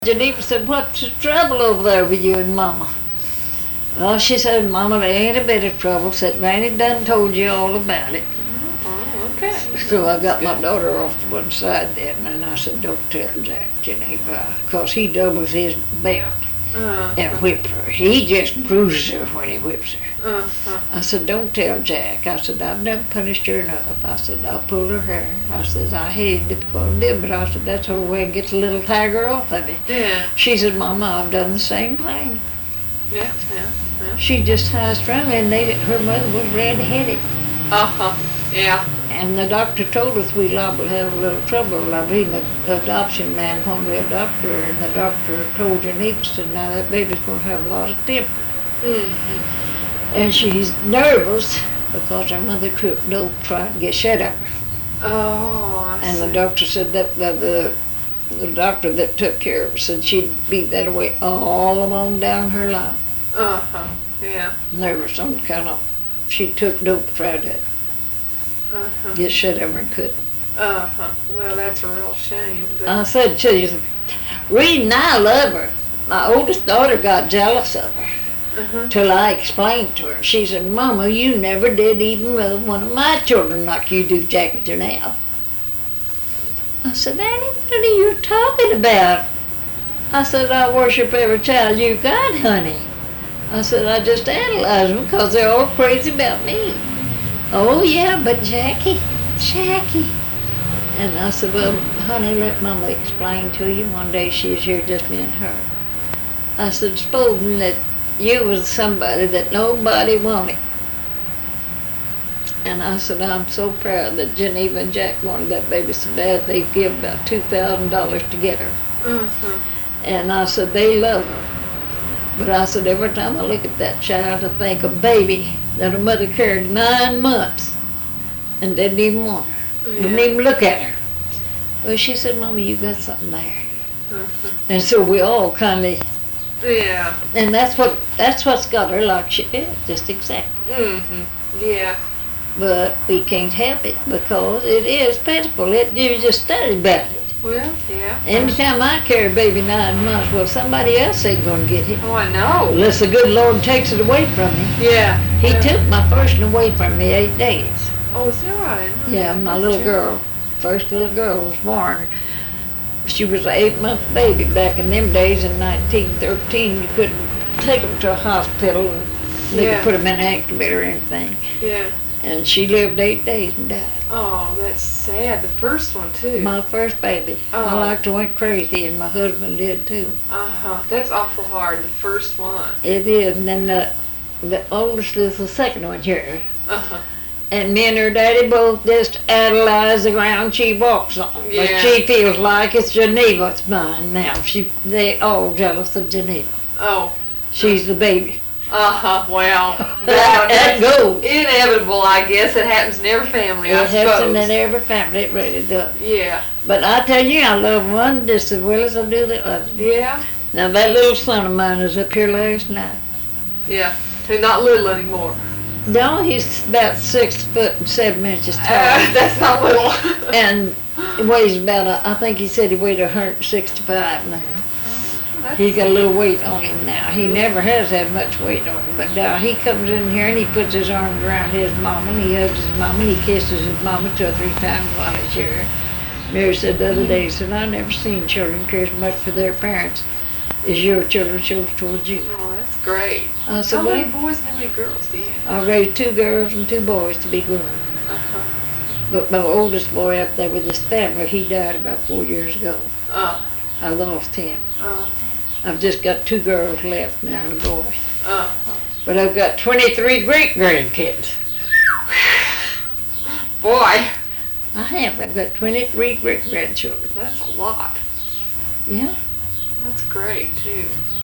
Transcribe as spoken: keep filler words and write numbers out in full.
Geneva said, "What's the trouble over there with you and Mama?" Well, she said, "Mama, there ain't a bit of trouble. Said Granny done told you all about it." Oh, okay. So I got my daughter off to one side then, and I said, "Don't tell Jack, Geneva, 'cause he doubles his belt Uh, and whips her. He just bruises her when he whips her." uh, uh, I said, "Don't tell Jack." I said, "I've never punished her enough." I said, "I'll pull her hair." I said, "I hated it because I did, but I said, that's the way I get the little tiger off of me." yeah, She said, "Mama, I've done the same thing." yeah, yeah, yeah. She just high strung and they, her mother was red-headed. Uh-huh, yeah. And the doctor told us we liable to have a little trouble. I mean, the adoption man, when we adopt her, and the doctor told Geneva, said, "Now that baby's going to have a lot of temper." Mm-hmm. And she's nervous because her mother took dope trying to get shut of her. Oh, I And see. the doctor said that the, the, the doctor that took care of her said she'd be that way all along down her life. Uh-huh, yeah. Nervous on account of she took dope to try to Uh-huh, get shut of her and couldn't. uh-huh. Well, that's a real shame. But, I said to you, reason I love her, my oldest daughter got jealous of her uh-huh. till I explained to her. She said, "Mama, you never did even love one of my children like you do Jackie Janelle." I said, "Annie, what are you talking about?" I said, "I worship every child you got, honey." I said, "I just analyze them because they're all crazy about me." "Oh, yeah, but Jackie, Jackie." And I said, "Well, honey, let Mama explain to you." One day she was here, just me and her. I said, "Supposing that you was somebody that nobody wanted." And I said, "I'm so proud that Geneva and Jack wanted that baby so bad they give about two thousand dollars to get her." Uh-huh. And I said, "They love her." But I said, every time I look at that child, I think a baby that her mother carried nine months and didn't even want her, didn't Yeah. even look at her. Well, she said, "Mama, you got something there." Uh-huh. And so we all kind of, Yeah. and that's what that's what's got her like she is, just exactly. Mm-hmm. Yeah. But we can't help it because it is pitiful. It, you just study about it. Well, yeah. Anytime I carry a baby nine months, well, somebody else ain't gonna get it. Oh, I know. Unless the good Lord takes it away from me. Yeah. He yeah. took my first one away from me eight days. Oh, is that right? Yeah, my little girl, first little girl was born. She was an eight-month baby back in them days in nineteen thirteen. You couldn't take them to a hospital and they Yeah. could put them in an incubator or anything. Yeah. And she lived eight days and died. Oh, that's sad. The first one, too. My first baby. Oh. I like to went crazy, and my husband did too. Uh-huh. That's awful hard, the first one. It is, and then the, the oldest is the second one here. Uh-huh. And me and her daddy both just idolize the ground she walks on. But Yeah. she feels like it's Geneva's mine now. She, they all jealous of Geneva. Oh. She's the baby. Uh-huh. Well, That that, that's goes. inevitable, I guess. It happens in every family, I It happens in suppose. every family, it really does. Yeah. But I tell you, I love one just as well as I do the other. Yeah. Now that little son of mine was up here last night. Yeah. He's not little anymore. No, he's about six foot and seven inches tall. Uh, that's not little. And he weighs about, a, I think he said he weighed one hundred sixty-five now. He's got a little weight on him now. He never has had much weight on him, but now he comes in here and he puts his arms around his mama and he hugs his mama and he kisses his mama two or three times while he's here. Mary said the other day, said, "I never seen children care as much for their parents as your children shows towards you." Oh, that's great. I said, How many "Well, boys and how many girls do you have? I raised two girls and two boys to be grown. Uh-huh. But my oldest boy up there with his family, he died about four years ago. Uh, I lost him. uh, I've just got two girls left now and a boy. uh. But I've got twenty-three great-grandkids. Boy, I have. I've got twenty-three great-grandchildren. that's a lot. Yeah. That's great, too.